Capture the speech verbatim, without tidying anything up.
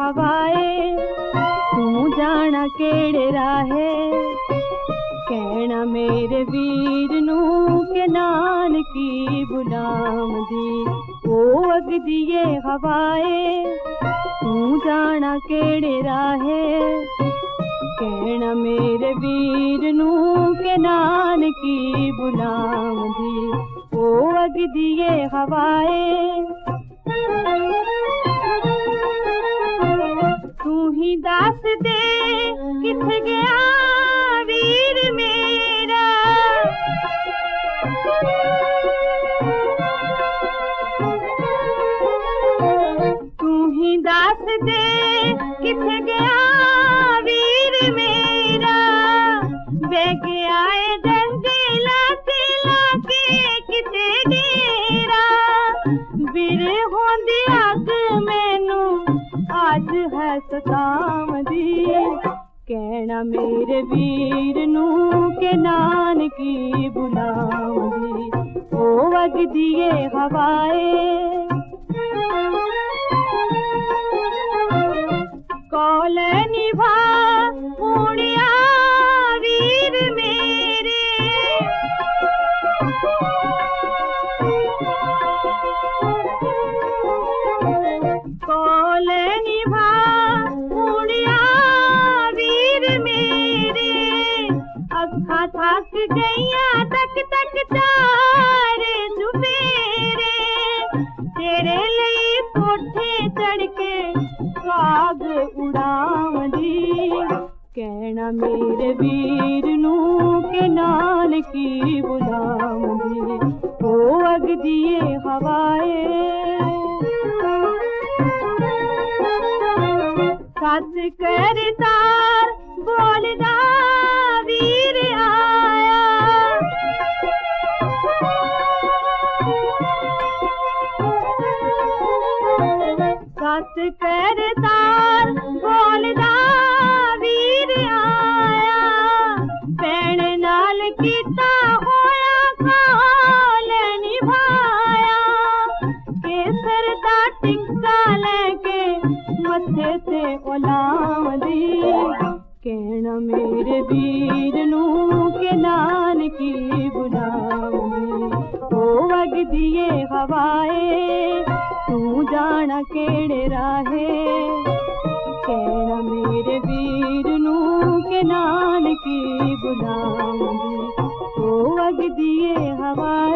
हवाए तू जाना केड़े राहे कहना मेरे वीर नू के नानकी बुलाम दी ओ वगदिए हवाए तू जाना केड़े राहे कहना मेरे वीर नू के नानकी बुलाम दी ओ वगदिए हवाए तू ही दस दे किथ गया वीर मेरा तू ही दस दे किथ गया वीर मेरा बेगे आए जंजीला सिला के किते डेरा बिर होंदी अग मैनू आज है सताम दी कहना मेरे वीर नू के नानकी बुलाम दी ओ वगदिए हवाए कौल निभा पुणिया वीर मेरे कौल निभा पुणिया वीर मेरे अखा थक गईया तक तक तारे सुबेरे तेरे लिए कोठे चढ़ के काग उड़ाम दी कहना मेरे वीर नू के नानकी बुलाम दी ओ वगदिए हवाए सच करतार बोलदा वीर आया सच करतार बोलदा वीर आया भैन नाल कीता होया काल निभाया केसर दा टिक्का लेके मथे ते ओलाम दी कहना मेरे वीर नू के नानकी बुलाम दी ओ वगदिए हवाए तू जाना केड़े राहे कहना मेरे वीर नू के नानकी बुलाम दी ओ वगदिए हवाए।